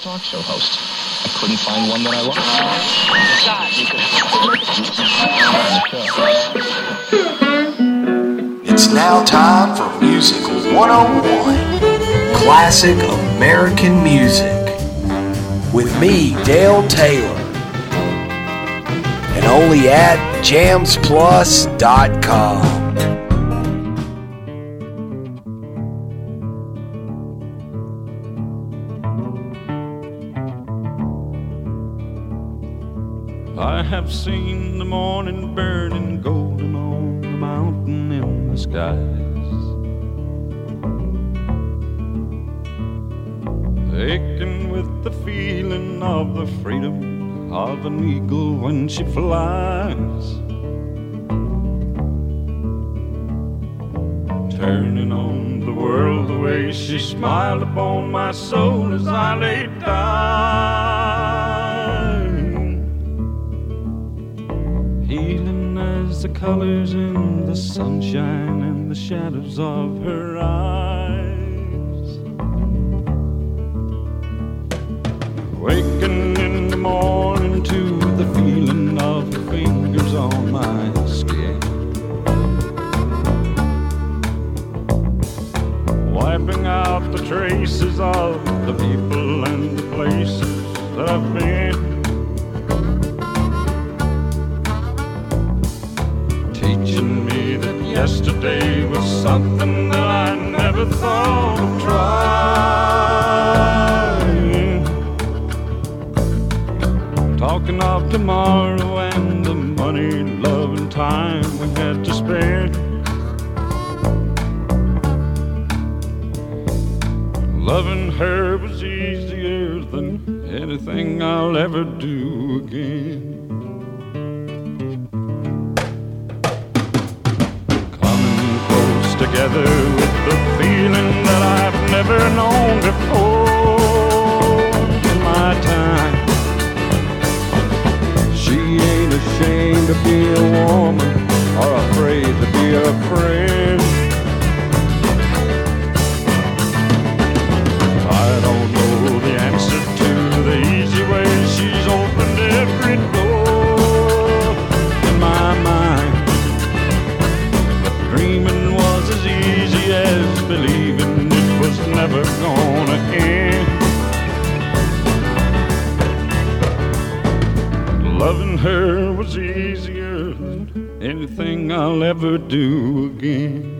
talk show host. I couldn't find one that I liked. It's now time for Music 101, Classic American Music, with me, Dale Taylor, and only at jamsplus.com. I have seen the morning burning golden on the mountain in the skies, aching with the feeling of the freedom of an eagle when she flies, turning on the world the way she smiled upon my soul as I lay down, healing as the colors in the sunshine and the shadows of her eyes, waking in the morning to the feeling of the fingers on my skin, wiping out the traces of the people and the places that I've been, teaching me that yesterday was something that I never thought of trying, talking of tomorrow and the money, love and time we had to spend, loving her was easier than anything I'll ever do again. Coming close together with the feeling that I've never known before in my time. She ain't ashamed to be a woman or afraid to be a friend. I don't know the answer to the easy way she's opened every door in my mind, but dreaming was as easy as believing it was never gonna end. Loving her was easier than anything I'll ever do again.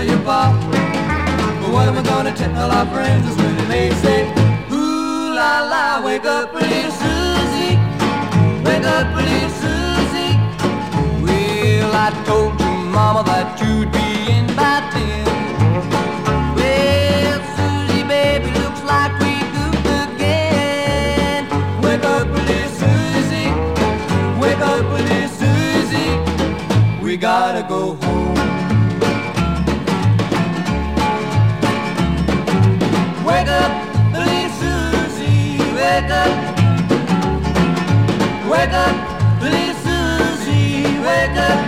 tell your pop? What am I gonna tell our friends when they say, ooh la la, wake up little Susie, wake up little Susie. Well, I told your mama that you'd be in by 10. Well, Susie, baby, looks like we goofed again. Wake up little Susie, wake up little Susie, we gotta go home. Wake up, little Susie, wake up. Wake up, little Susie, wake up.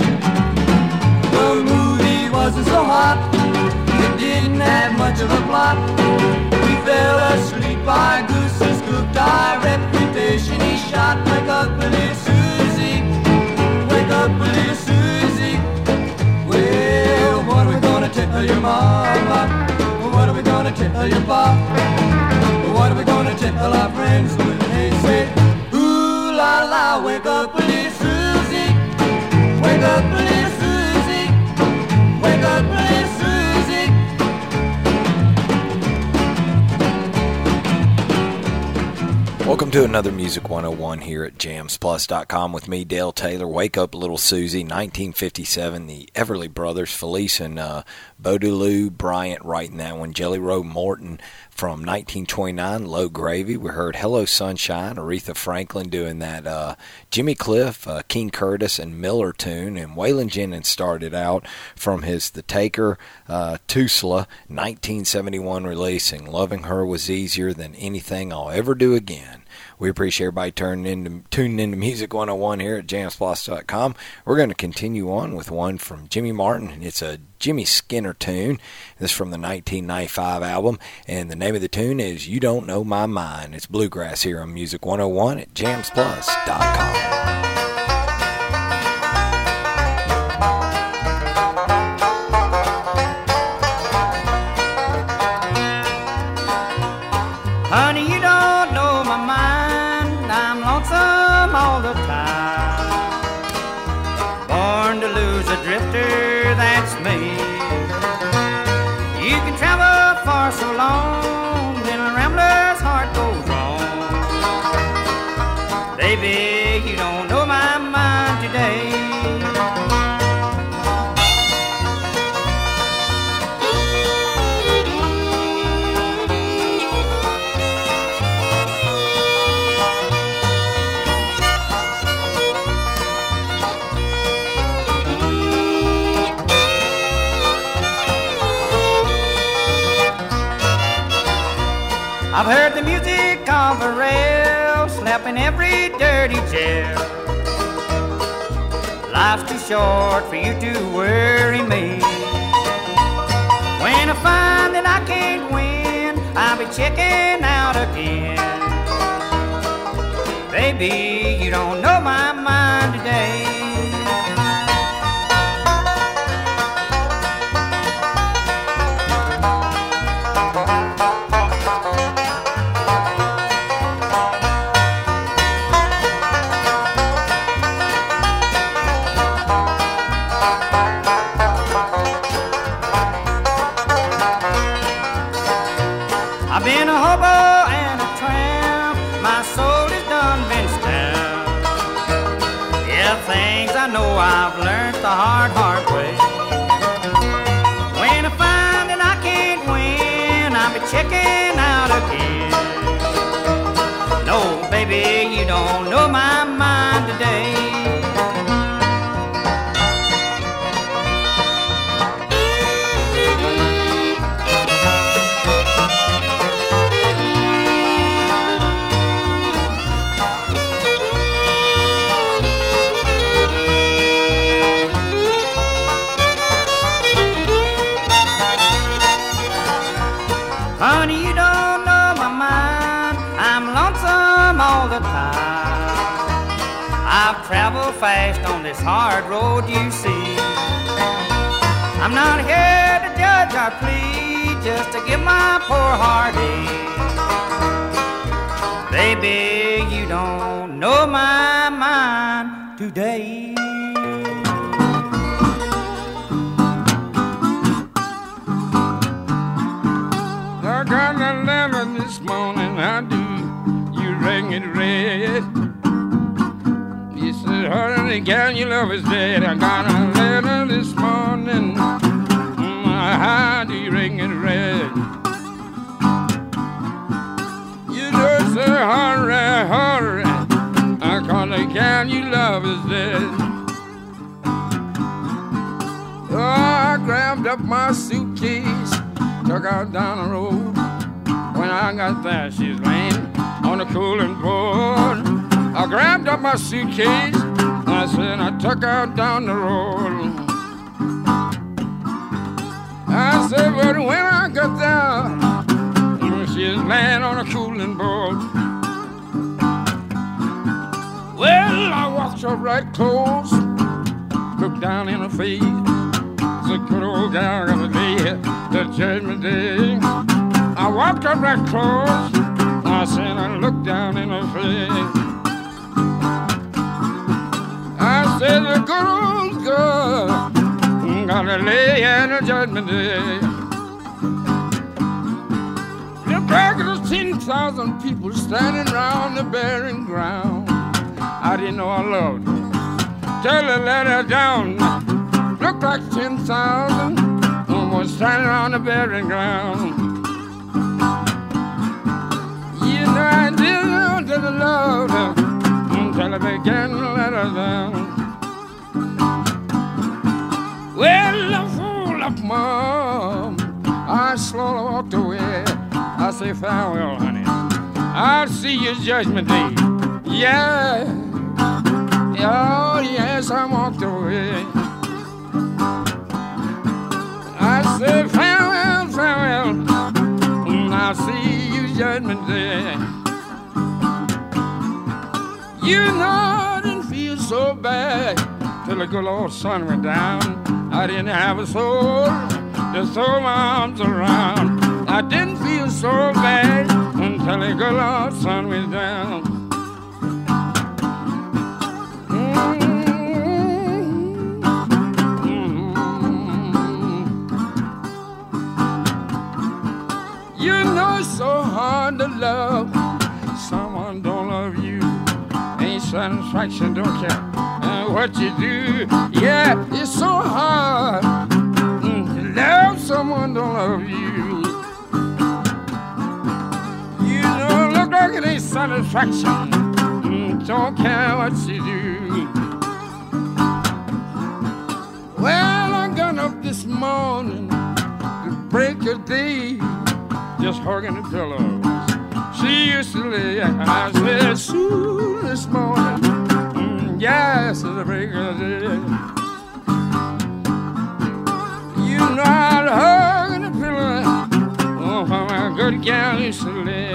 The movie wasn't so hot, it didn't have much of a plot. We fell asleep, our gooses cooked, our reputation he shot. Wake up, little Susie, wake up, little Susie. Well, what are we gonna tell your mama? What are we gonna tell your pop? What are we gonna tell our friends when they say, ooh la la, wake up little Susie, wake up little Susie, wake up little Susie. Welcome to another Music 101 here at jamsplus.com with me, Dale Taylor. Wake Up Little Susie, 1957, the Everly Brothers, Felice and Baudelaire Bryant writing that one. Jelly Roll Morton from 1929, Low Gravy. We heard Hello Sunshine, Aretha Franklin doing that Jimmy Cliff, King Curtis, and Miller tune. And Waylon Jennings started out from his The Taker, Tusla, 1971 releasing Loving Her Was Easier Than Anything I'll Ever Do Again. We appreciate everybody tuning into Music 101 here at jamsplus.com. We're going to continue on with one from Jimmy Martin. It's a Jimmy Skinner tune. This is from the 1995 album, and the name of the tune is You Don't Know My Mind. It's Bluegrass here on Music 101 at jamsplus.com. Honey, you don't know my mind. I'm lonesome all the time. Born to lose a drifter, that's me. You can travel for so long, then a rambler's heart goes wrong. Baby, you don't know my mind today. I've heard the music of a rail, slept in every dirty jail. Life's too short for you to worry me. When I find that I can't win, I'll be checking out again. Baby, you don't know my mind today. I've been a hobo and a tramp, my soul is done been stamped. Yeah, things I know I've learned the hard way. When I find that I can't win, I'll be checking out again. No, baby, you don't know my mind today. Honey, you don't know my mind. I'm lonesome all the time. I've traveled fast on this hard road, you see. I'm not here to judge or plead, just to give my poor heart ease. Baby, you don't know my mind today. your love is dead. I got a letter this morning. How do you ring it red? You just say hurry, hurry. I call the gal you love is dead. Oh, I grabbed up my suitcase, took her down the road. When I got there, she's laying on the cooling board. I grabbed up my suitcase, I said I took her down the road. I said, but when I got there, she's laying on a cooling board. Well, I walked up right close, looked down in her face. The good old gal gonna lay the judgment day. I walked up right close, I said I looked down in her face. I said the good old girl gonna lay in the judgment day. Look like there's 10,000 people standing around the burying ground. I didn't know I loved her till I let her down. Looked like 10,000 was standing around the burying ground. You know I didn't know that I loved her until I began to let her down. Well, I fool up, Mom. I slowly walked away. I say farewell, honey. I'll see you Judgment Day. Yeah. Oh, yes, I walked away. I said farewell, farewell. I'll see you Judgment Day. You know I didn't feel so bad till the good old sun went down. I didn't have a soul to throw my arms around. I didn't feel so bad until the good old sun went down. You know it's so hard to love someone don't love you. Ain't satisfaction, don't care what you do. Yeah, it's so hard to love someone don't love you. You know, look like it ain't satisfaction. Don't care what you do. Well, I got up this morning to break a day, just hugging the pillows she used to lay. I said, soon this morning, yes, it's a break of day. You know I'd hug the pillow, oh, how my good gal used to lay.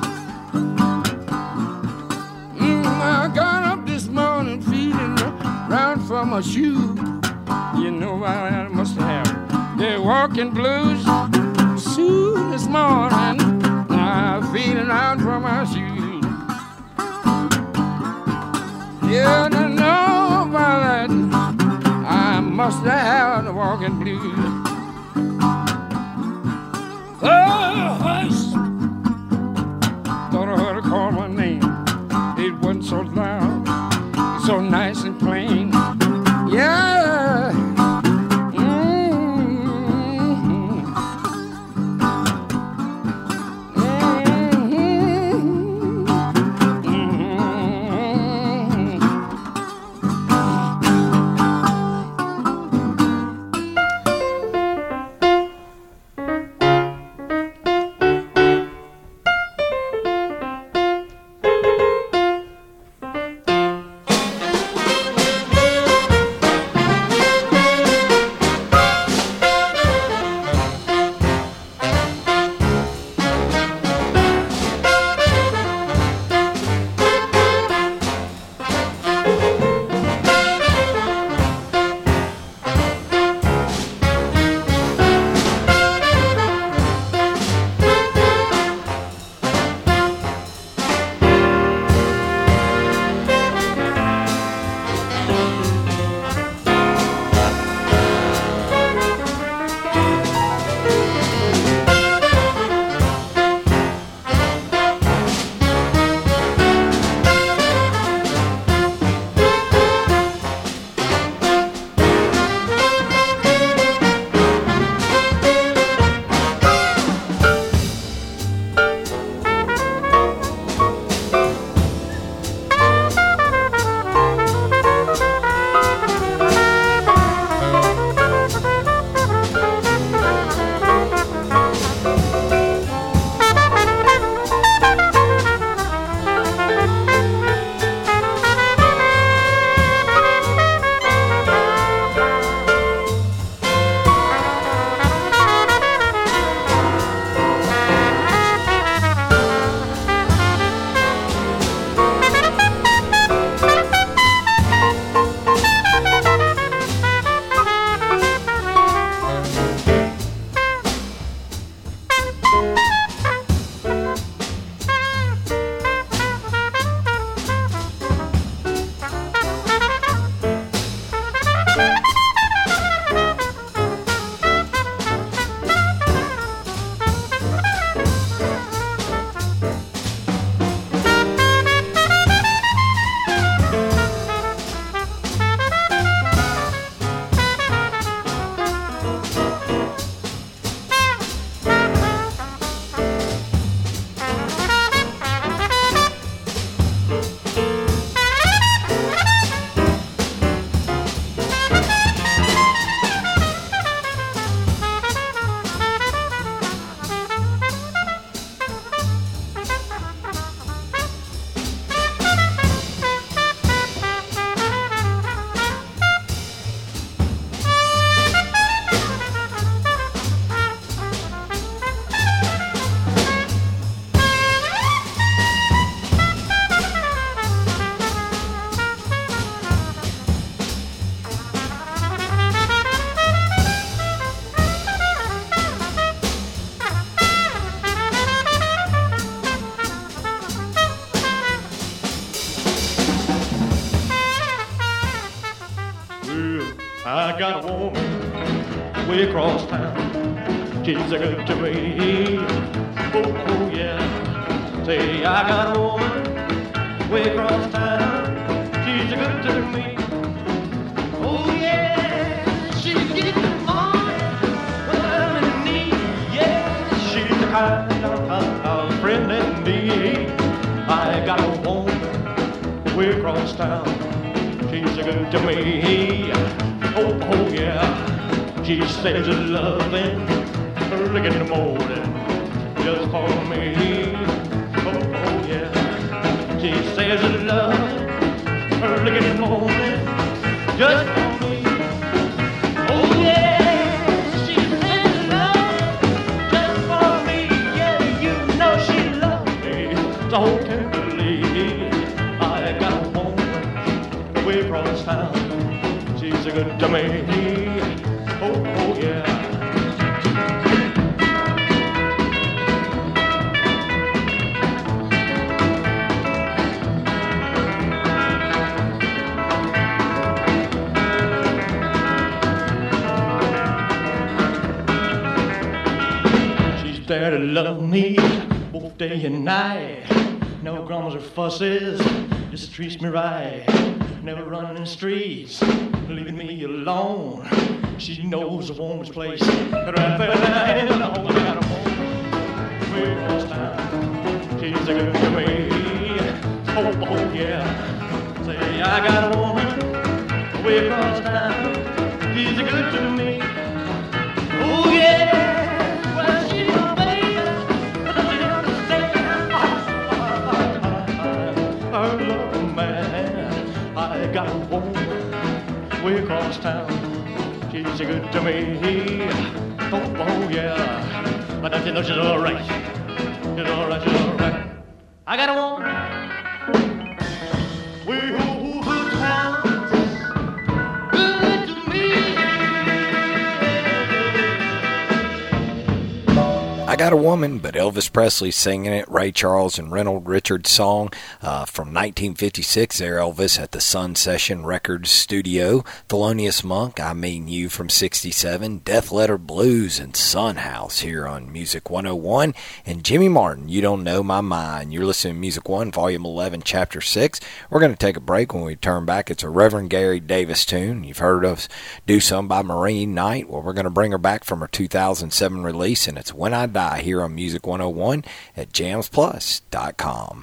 I got up this morning feeling round for my shoe. You know I must have the walking blues. Soon this morning, I'm feeling round for my shoes. Yeah, I know about that. I must have the walking blues. Oh, hush. Thought I heard her call my name. It wasn't so loud, so nice and plain. Yeah. got a woman way across town. She's a good to me. Oh, yeah. Say, I got a woman way across town. She's a good to me. Oh, yeah. She's getting on what I'm in need. Yeah, she's the kind of friend in need. I got a woman way across town. She's a good to me. Oh, yeah. She says loving early in the morning just for me. Oh, yeah. She says loving early in the morning just for me. Oh, yeah. She says loving just for me. Yeah, you know she loves me so tenderly. I got a woman way across town. She's a good to me. Oh, yeah. She's there to love me both day and night. No grumbles or fusses, just treats me right. Never running in the streets, leaving me alone. She knows a woman's place right there in the hole. I got a woman way across town. She's a good to me. Oh, yeah. Say, I got a woman way across town. She's a good to me. Oh, yeah. Well, she's a baby, but she understands. I love a man. I got a woman way across town. She's good to me. Oh, yeah. But I know she's all right. She's all right, she's all right. I got a woman way over town. Good to me. I Got a Woman, but Elvis Presley singing it. Ray Charles and Reynold Richards song from 1956 there, Elvis at the Sun Session Records studio. Thelonious Monk, I Mean You from 67. Death Letter Blues and Sun House here on Music 101. And Jimmy Martin, You Don't Know My Mind. You're listening to Music 1, Volume 11, Chapter 6. We're going to take a break. When we turn back, it's a Reverend Gary Davis tune. You've heard us do some by Maureen Knight. Well, we're going to bring her back from her 2007 release, and it's When I Die here on Music 101 at jamsplus.com.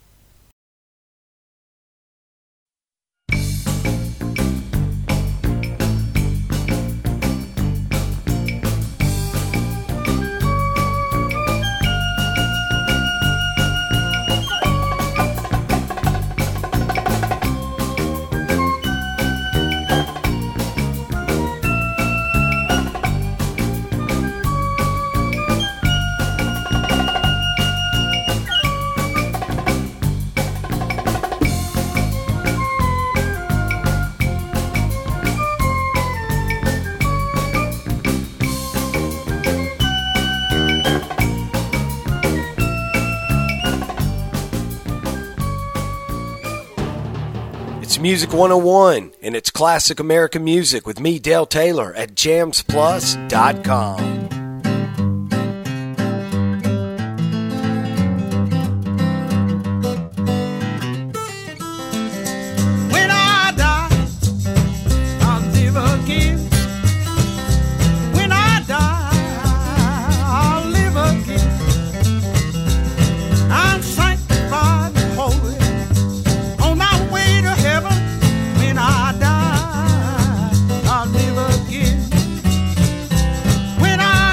Music 101, and it's classic American music with me, Dale Taylor, at jamsplus.com. When I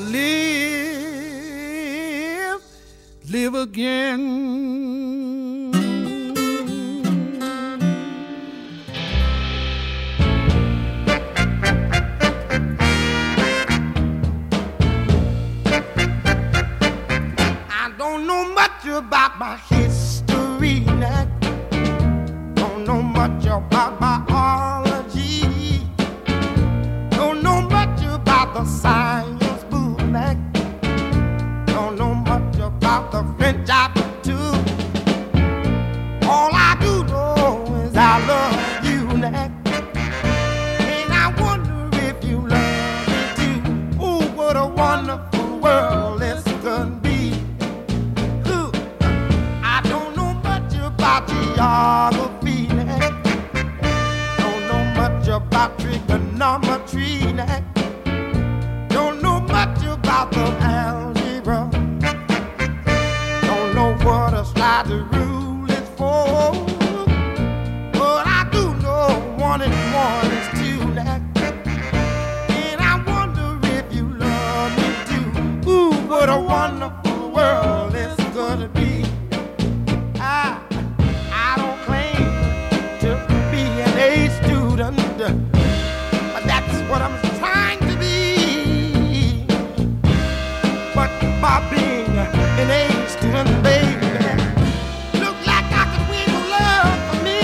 live again. I don't know much about my history, don't know much about biology, don't know much about the science bootleg, don't know much about the French aptitude. All I do know is I love you, Nat, and I wonder if you love me too. Ooh, what a wonderful world this could be. Ooh, I don't know much about geography, Nat, don't know much about trigonometry, Nat, don't know much about the algebra, don't know what a slide rule is for, but I do know 1 and 1 is 2, Nat, and I wonder if you love me too. Ooh, what a wonderful world this gonna be. I don't claim to be an A student, but that's what I'm trying to be. But by being an A student, baby, look like I could win your love for me.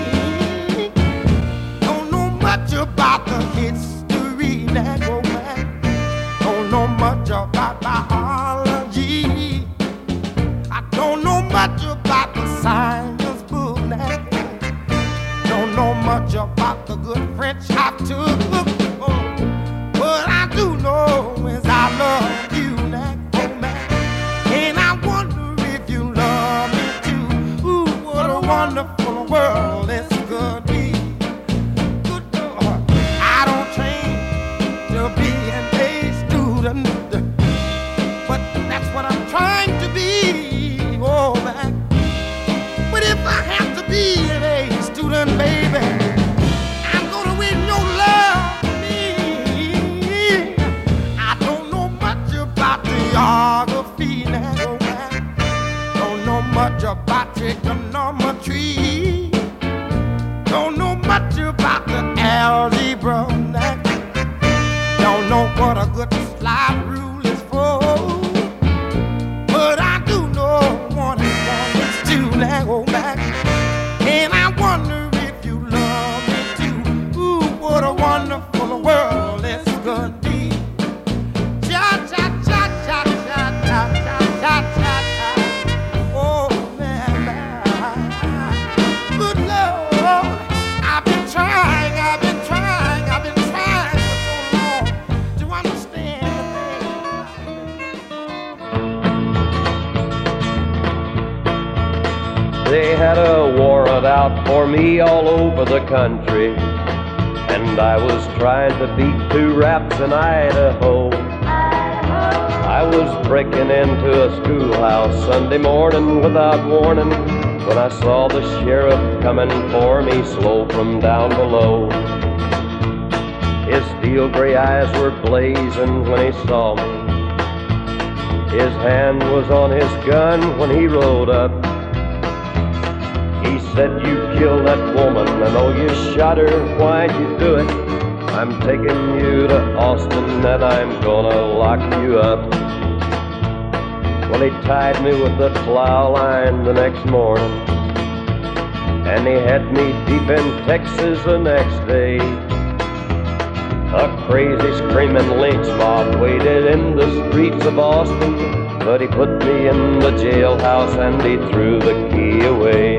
Don't know much about the history that go back, don't know much about biology, I don't know much about the science book, Nat, don't know much about the good French I took. What I do know is I love you, Nat, and I wonder if you love me too. Ooh, what a wonderful world this could be. Good Lord, I don't train to be an A student, but that's what I'm trying to be. Oh, man. But if I have to be an A student, baby, I'm gonna win your love for me. I don't know much about geography now, oh, man. Don't know much about trigonometry, don't know much about the algebra now, don't know what a good slide rule is for, but I do know 1 and 1 is 2 now, oh, man, and I wonder if you love me too. Ooh, what a wonderful world this could be. Cha-cha-cha-cha-cha-cha-cha-cha-cha. Oh, man, good Lord, I've been trying for so long to understand the thing. They had a warrant out for me all over the country, and I was trying to beat 2 raps in Idaho. I was breaking into a schoolhouse Sunday morning without warning, when I saw the sheriff coming for me slow from down below. His steel gray eyes were blazing when he saw me. His hand was on his gun when he rode up. He said, "You killed that woman, I know you shot her, why'd you do it? I'm taking you to Austin and I'm gonna lock you up." Well, he tied me with the plow line the next morning, and he had me deep in Texas the next day. A crazy screaming lynch mob waited in the streets of Austin, but he put me in the jailhouse and he threw the key away.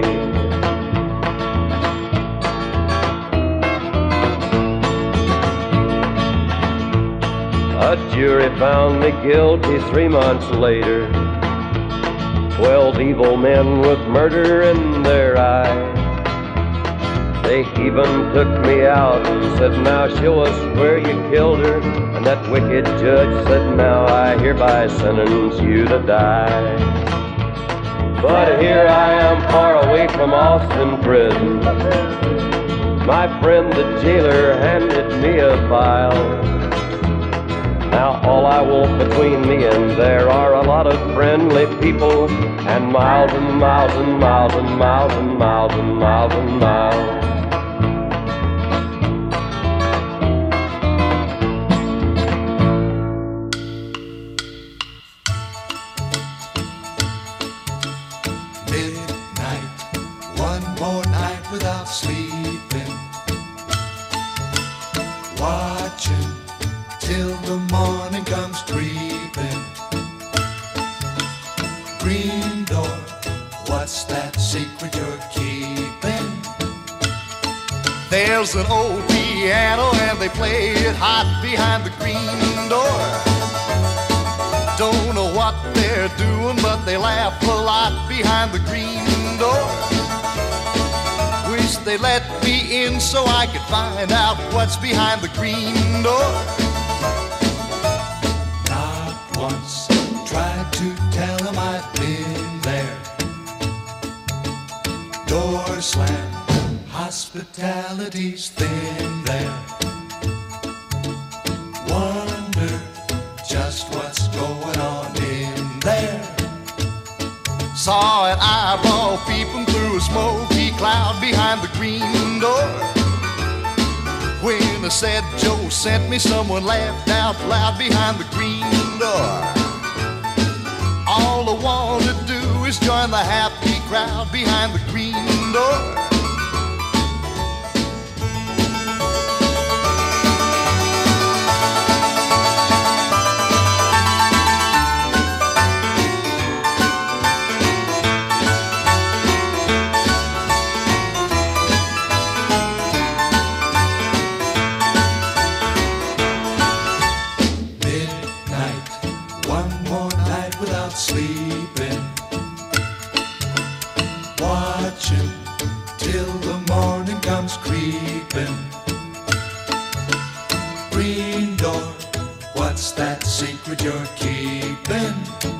A jury found me guilty 3 months later. 12 evil men with murder in their eyes. They even took me out and said, "Now show us where you killed her." And that wicked judge said, "Now I hereby sentence you to die." But here I am far away from Austin prison. My friend the jailer handed me a file. Now all I want between me and there are a lot of friendly people, and miles and miles and miles and miles and miles and miles and miles. Without sleeping, watching till the morning comes creeping. Green door, what's that secret you're keeping? There's an old piano and they play it hot behind the green door. Don't know what they're doing, but they laugh a lot behind the green door. Wish they let me in so I could find out what's behind the green door. Not once tried to tell them I'd been there. Door slammed, hospitality's thin there. Wonder just what's going on in there. Saw an eyeball peeping through a smoky cloud behind the green door. When I said Joe sent me, someone laughed out loud behind the green door. All I want to do is join the happy crowd behind the green door. Sleeping, watching till the morning comes creeping. Green door, what's that secret you're keeping?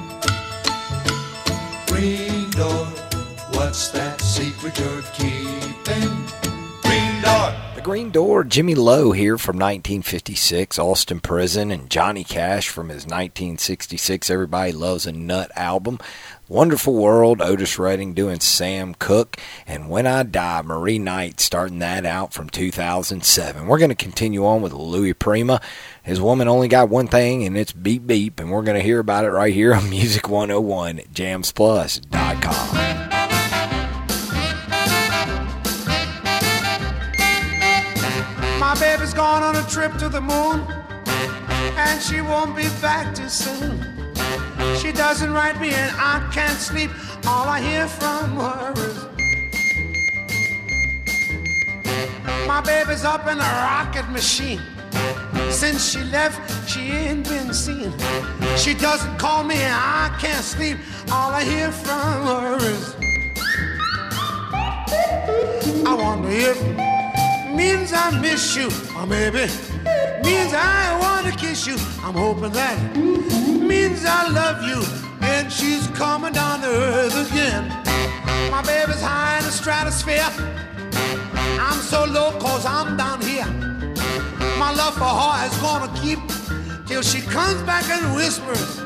Green door, what's that secret you're keeping? Green door. The Green Door, Jimmy Lowe here from 1956, Austin Prison, and Johnny Cash from his 1966 Everybody Loves a Nut album. Wonderful World, Otis Redding doing Sam Cooke, and When I Die, Marie Knight starting that out from 2007. We're going to continue on with Louis Prima. His woman only got one thing, and it's beep beep, and we're going to hear about it right here on Music 101 at jamsplus.com. My baby's gone on a trip to the moon, and she won't be back too soon. She doesn't write me and I can't sleep. All I hear from her is my baby's up in a rocket machine. Since she left, she ain't been seen. She doesn't call me and I can't sleep. All I hear from her is I wonder if means I miss you, or maybe means I want to kiss you. I'm hoping that means I love you, and she's coming down to earth again. My baby's high in the stratosphere. I'm so low cause I'm down here. My love for her is gonna keep till she comes back and whispers.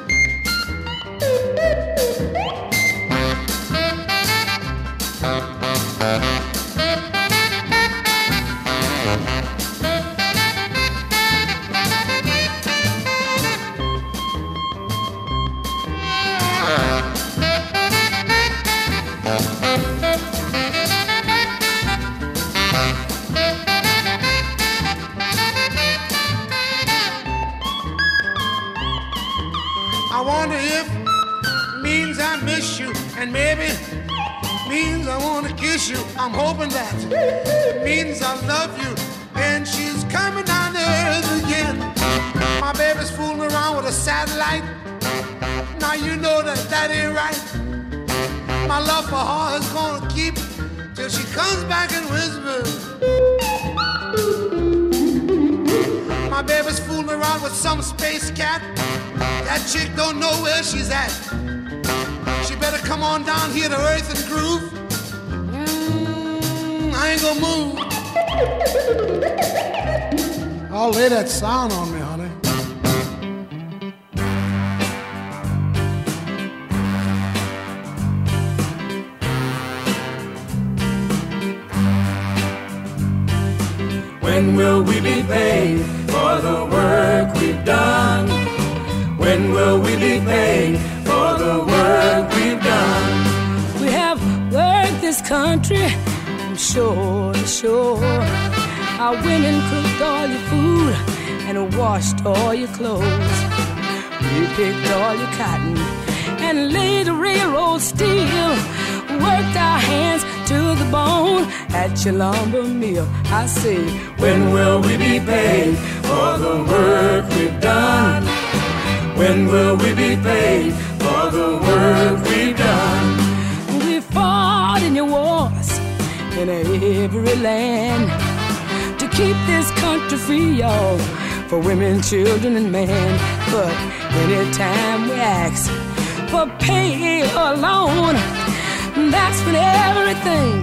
I wonder if means I miss you, and maybe means I want to kiss you. I'm hoping that means I love you, and she's coming down to earth again. My baby's fooling around with a satellite. Now you know that that ain't right. My love for her is gonna keep till she comes back and whispers. My baby's fooling around with some space cat. That chick don't know where she's at. She better come on down here to earth and groove. I ain't gonna move. I'll lay that sound on me, honey. When will we be paid for the work we've done? When will we be paid for the work we've done? We have worked this country from shore to shore. Our women cooked all your food and washed all your clothes. We picked all your cotton and laid the railroad steel. Worked our hands to the bone at your lumber mill. I say, when will we be paid for the work we've done? When will we be paid for the work we've done? We fought in your wars in every land to keep this country free, y'all, for women, children, and men. But anytime we ask for pay or loan, that's when everything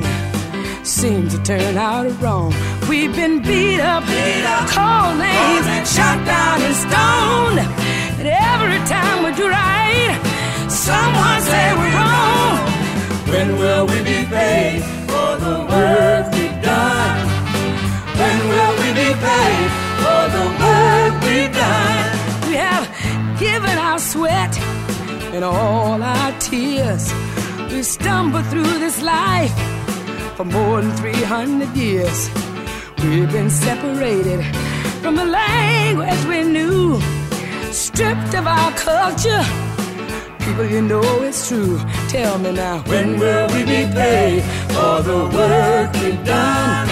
seems to turn out wrong. We've been beat up, called names, shot down and stoned. And every time we do right, someone say we're wrong. When will we be paid for the work we've done? When will we be paid for the work we've done? We have given our sweat and all our tears. We stumbled through this life for more than 300 years. We've been separated from the language we knew, stripped of our culture. People, you know it's true. Tell me now, when will we be paid for the work we've done?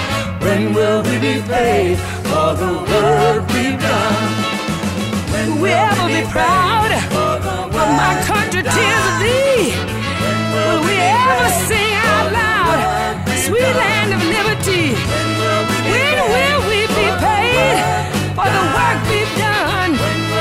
When will we be paid for the work we've done? Will we ever be proud of my country, tears of thee? Will we ever sing out loud, sweet land of liberty? When will we be paid for the work we've done?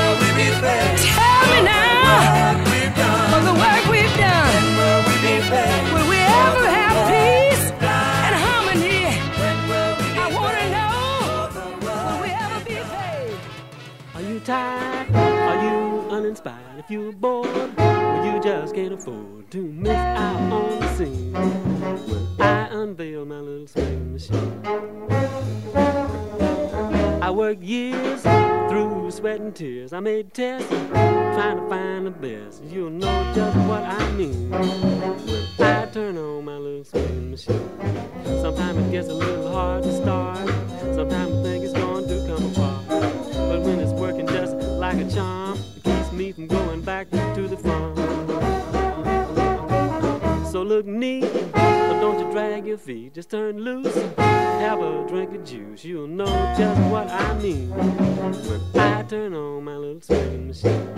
Tell me now, for the work we've done. Will we ever have peace and harmony? I want to know, will we ever be paid? Are you tired? Are you uninspired? If you're bored, well, you just can't afford to miss out on the scene when I unveil my little swing machine. I worked years through sweat and tears. I made tests trying to find the best. You'll know just what I mean when I turn on my little swing machine. Sometimes it gets a little hard to start. Sometimes I think it's going to come apart. But when it's working just like a charm, it keeps me from going back to the farm. So look neat, but don't you drag your feet. Just turn loose, have a drink of juice. You'll know just what I mean when I turn on my little swing machine.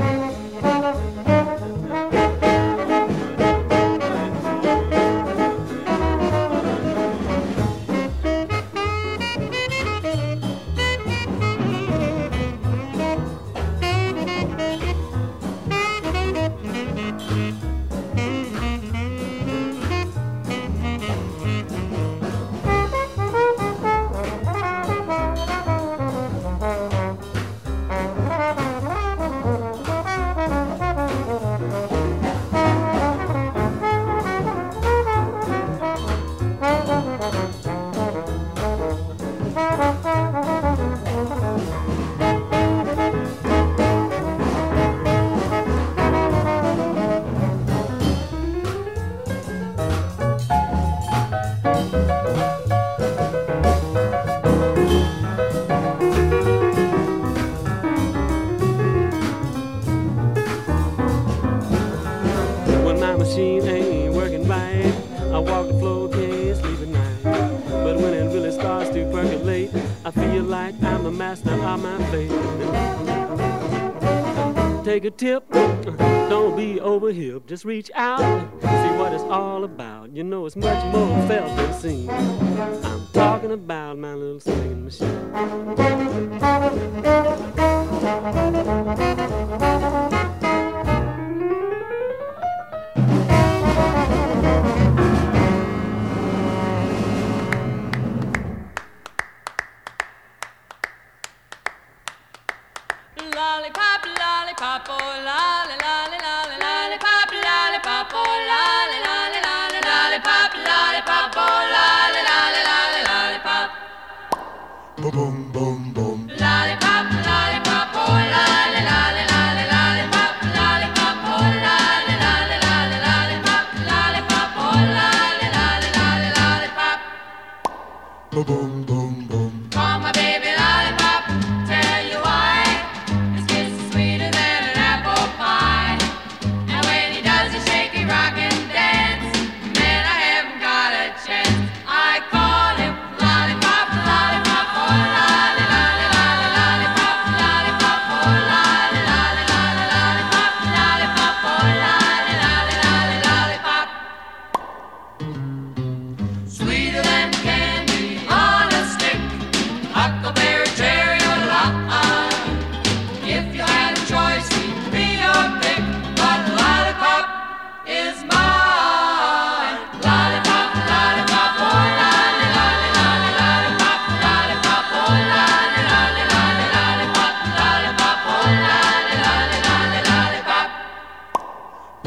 Take a tip, don't be over hip, just reach out, see what it's all about. You know it's much more felt than seen. I'm talking about my little swinging machine. Lollipop, lollipop, oh lolly, lolly, lolly, lollipop, lollipop, oh lolly, lolly, lolly, lollipop, lollipop, oh lolly, lolly, lolly, lollipop.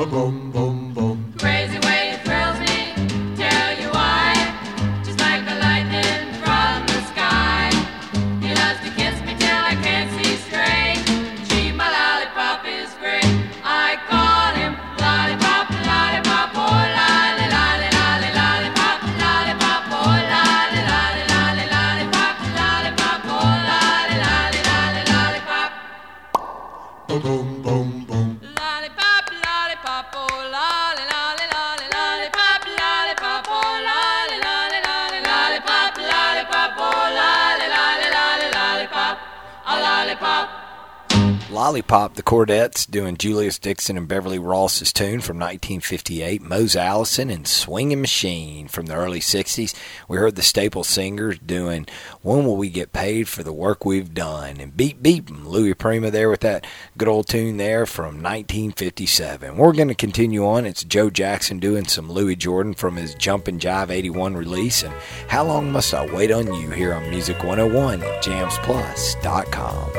boom, boom, boom. Crazy way it thrills me, tell you why. Just like a lightning from the sky. He loves to kiss me till I can't see straight. Gee, my lollipop is great. I call him lollipop, lollipop, oh lolly, lolly, lolly, lollipop, lollipop, oh lolly, lolly, lolly, lollipop, lollipop, oh lolly, lolly, lolly, lollipop. Boom, boom, boom. Lollipop, lollipop, oh lolly, lolly, lolly, lollipop, lollipop, oh lolly, lolly, lolly, lollipop, lollipop, oh lolly, lolly, lolly, lollipop, a lollipop. Lollipop, the Chordettes doing Julius Dixon and Beverly Ross's tune from 1958, Mose Allison and Swingin' Machine from the early 60s. We heard the Staple Singers doing When Will We Get Paid for the Work We've Done, and Beep Beep, Louis Prima there with that good old tune there from 1957. We're going to continue on. It's Joe Jackson doing some Louis Jordan from his Jumpin' Jive 81 release, and How Long Must I Wait on You here on Music 101 at jamsplus.com.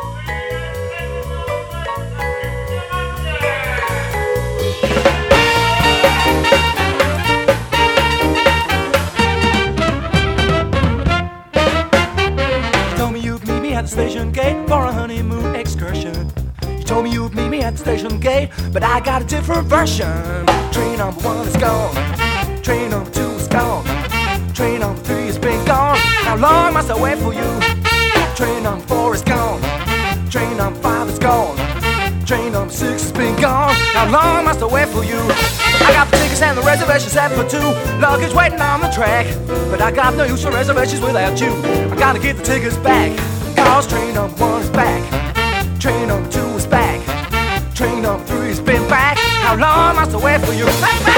At the station gate for a honeymoon excursion. You told me you'd meet me at the station gate, but I got a different version. Train number 1 is gone, train number 2 is gone, train number 3 has been gone. How long must I wait for you? Train number 4 is gone, train number 5 is gone, train number 6 has been gone. How long must I wait for you? I got the tickets and the reservations set for 2, luggage waiting on the track, but I got no use for reservations without you. I gotta get the tickets back. Cause train number 1 is back, train number 2 is back, train number 3 has been back. How long must I wait for you?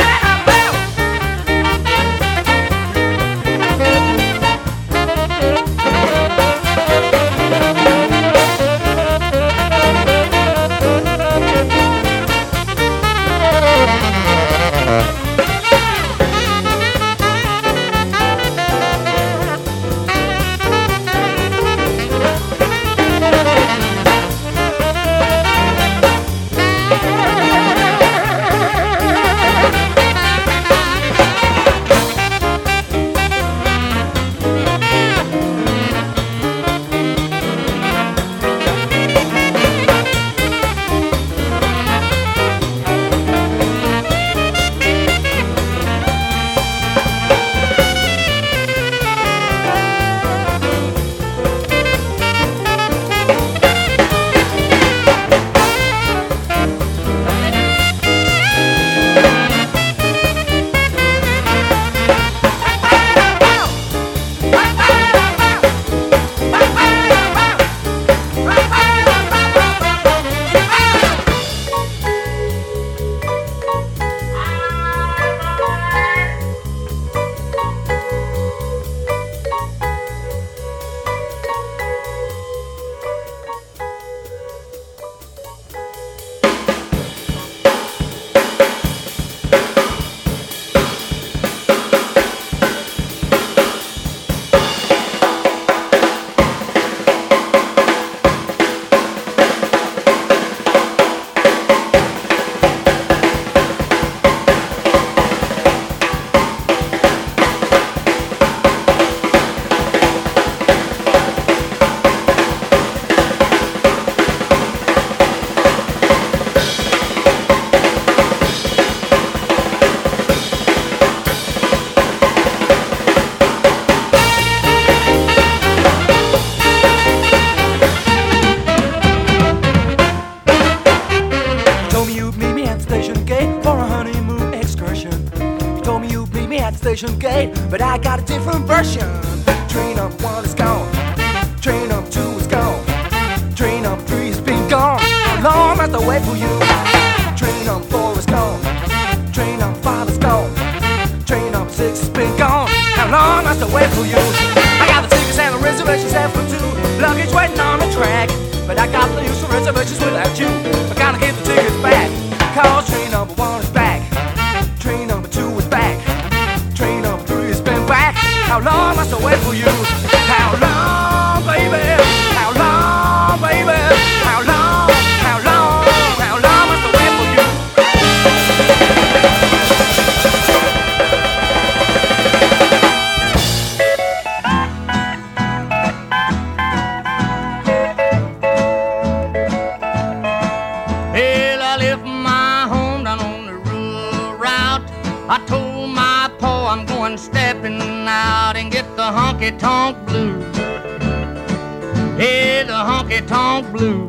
Gate, but I got a different version. Train number 1 is gone, train number 2 is gone, train number 3 has been gone. How long must I wait for you? Train number 4 is gone, train number 5 is gone, train number 6 has been gone. How long must I wait for you? I got the tickets and the reservations set for 2, luggage waiting on the track, but I got no use for reservations without you. I gotta get the tickets back, cause train number 1 is back, train number 2 is back, train number 3 has been back. How long must I wait for you? How long, baby? How long, baby? How long must I wait for you? I told my pa I'm going stepping out and get the honky-tonk blues. Hey, the honky-tonk blues.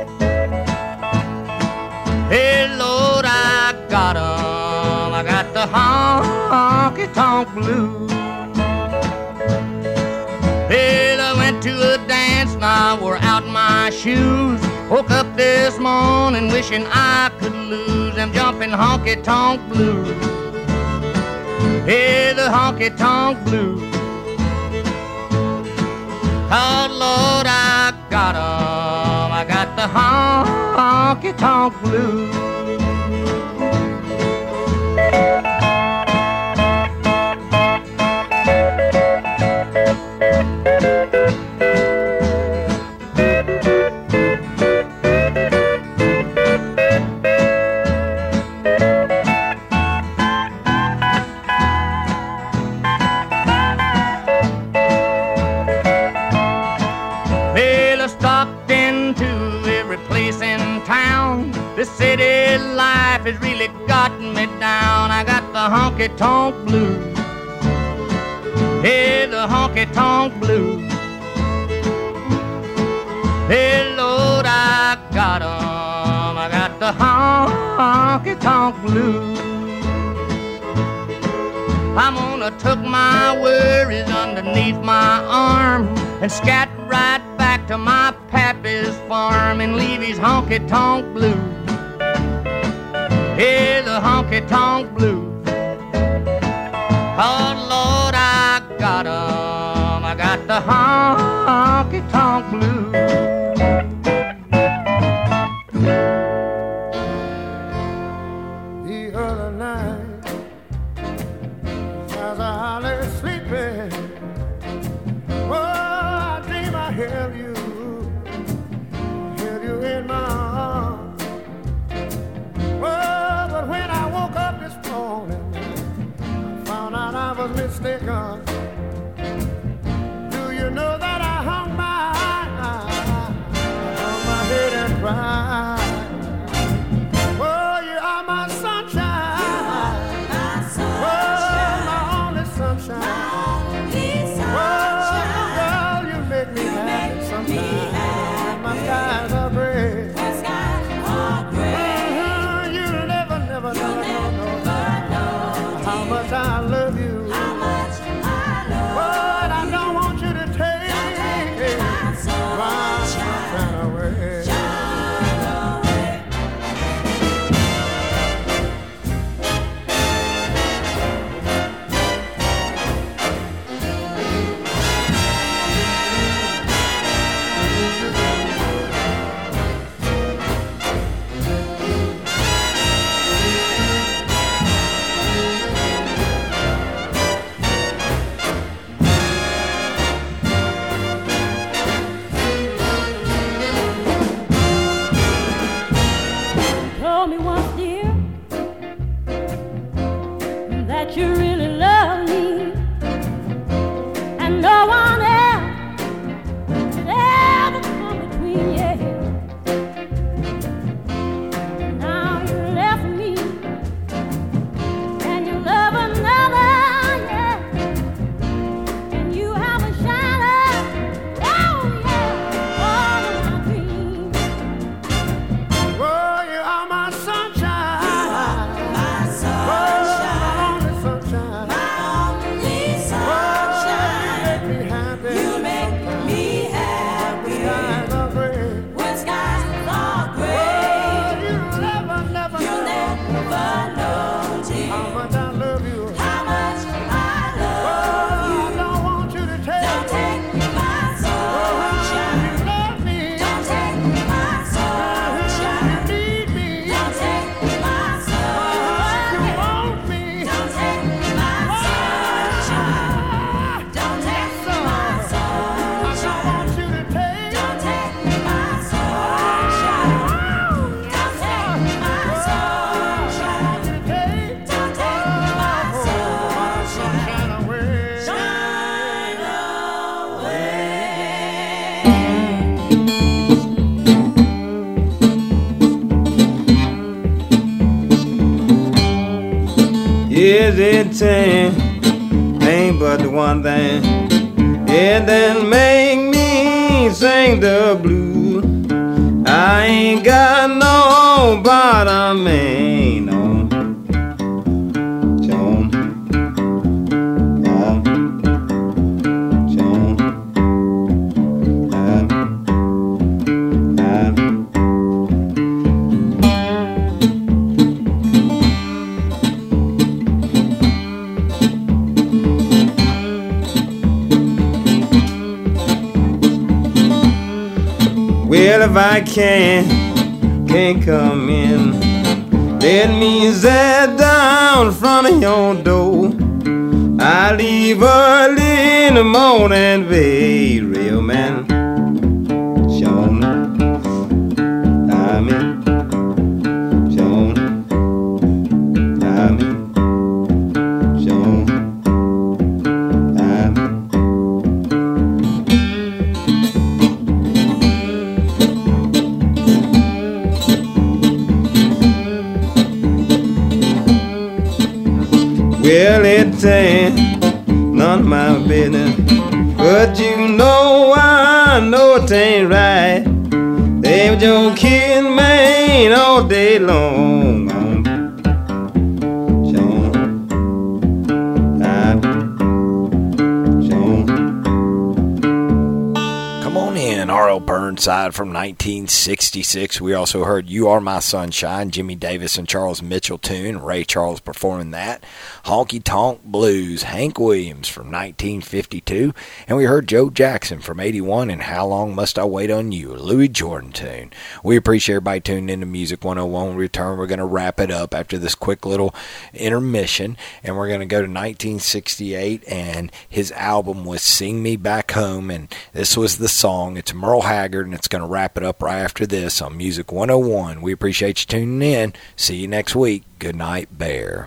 Hey, Lord, I got 'em. I got the honky-tonk blues. Well, I went to a dance and I wore out my shoes. Woke up this morning wishing I could lose them jumping honky-tonk blues. Hey, the honky-tonk blues. Oh, Lord, I got 'em. I got the honky-tonk blues. The city life has really gotten me down. I got the honky-tonk blues. Hey, the honky-tonk blues. Hey, Lord, I got 'em. I got the honky-tonk blues. I'm gonna tuck my worries underneath my arm and scat right back to my pappy's farm and leave his honky-tonk blues. Hey, the honky-tonk blues. Oh, Lord, I got 'em. I got the honky-tonk blues. The other night, as I lay sleeping, oh, I dream I held you in my arms. Oh, but when I woke up this morning, I found out I was mistaken. Do you know that I hung my head and cried? Oh, you are my sunshine. Oh, my only sunshine. Oh, girl, you make me happy sometimes. My skies are gray. How much I love you. But I don't want you to take my sunshine away. You really love me, and no one else could ever come between you. Now you left me, and you love another, yeah, and you have a shadow, oh yeah, all of my dreams. Oh, you are my sunshine. Is it saying ain't but the one thing? It then make me sing the blues. I ain't got no bottom, ain't no Joan. Well, if I can't come in, let me sit down in front of your door. I leave early in the morning, babe, real man. Sean, I'm in. Sean, I'm in. Sean, I'm in. Well, it ain't none of my business, but you know I know it ain't right. They were your kid, man, all day long. Sean, Sean. Come on in, R.L. Burnside from 1966. We also heard You Are My Sunshine, Jimmy Davis and Charles Mitchell tune, Ray Charles performing that. Honky Tonk Blues, Hank Williams from 1952. And we heard Joe Jackson from 81 and How Long Must I Wait on You, a Louis Jordan tune. We appreciate everybody tuning in to Music 101. When we return, we're going to wrap it up after this quick little intermission. And we're going to go to 1968, and his album was Sing Me Back Home. And this was the song. It's Merle Haggard, and it's going to wrap it up right after this on Music 101. We appreciate you tuning in. See you next week. Good night, Bear.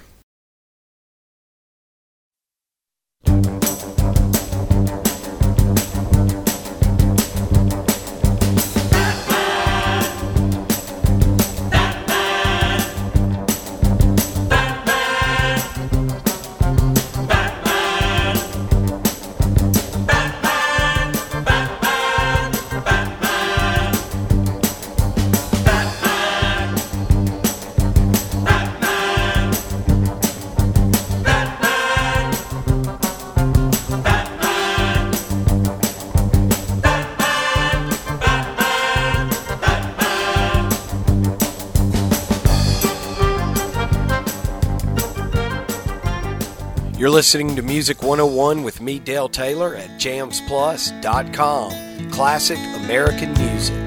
You're listening to Music 101 with me, Dale Taylor, at jamsplus.com. Classic American music.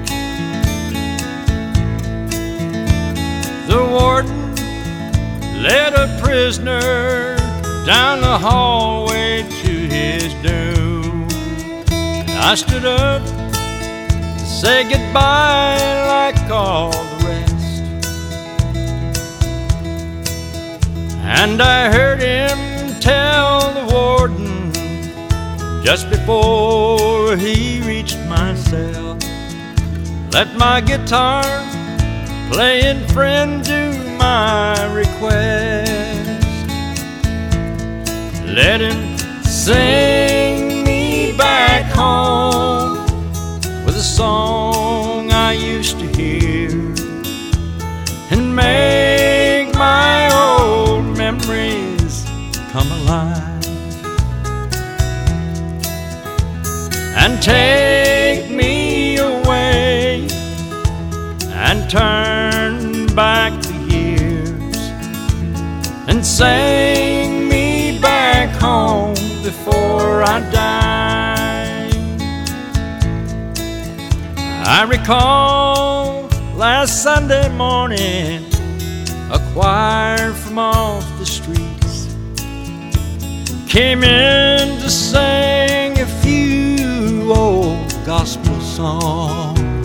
The warden led a prisoner down the hallway to his doom. And I stood up to say goodbye like all the rest. And I heard him tell the warden just before he reached my cell, let my guitar playing friend do my request. Let him sing me back home with a song I used to hear, and make my old memories come alive, and take me away and turn back the years and sing me back home before I die. I recall last Sunday morning, a choir from off the streets came in to sing a few old gospel songs,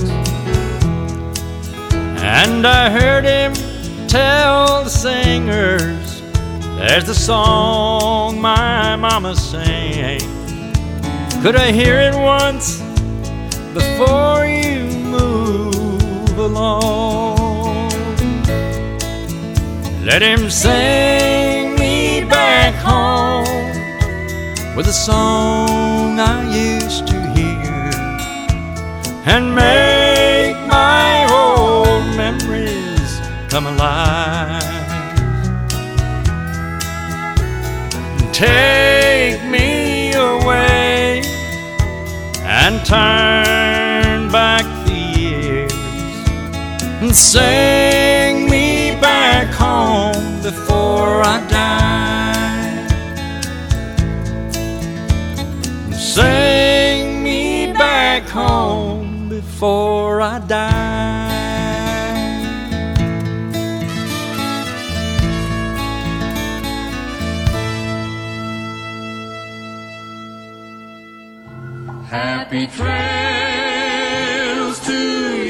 and I heard him tell the singers, there's the song my mama sang. Could I hear it once before you move along? Let him sing me with a song I used to hear and make my old memories come alive. Take me away and turn back the years and sing me back home before I die. Sing me back home before I die. Happy trails to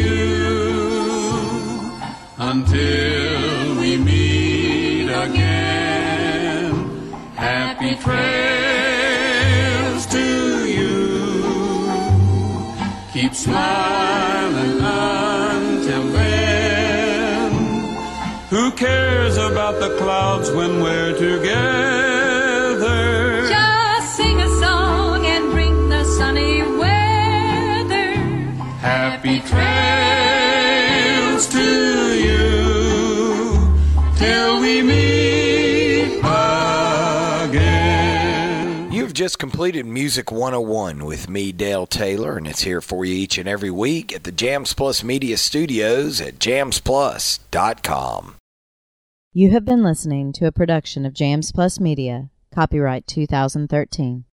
you until we meet again. Happy trails to you. Keep smiling until then. Who cares about the clouds when we're together? Just sing a song and bring the sunny weather. Happy trails to you till we meet again. You've just completed Music 101 with me, Dale Taylor, and it's here for you each and every week at the Jams Plus Media Studios at jamsplus.com. You have been listening to a production of Jams Plus Media, copyright 2013.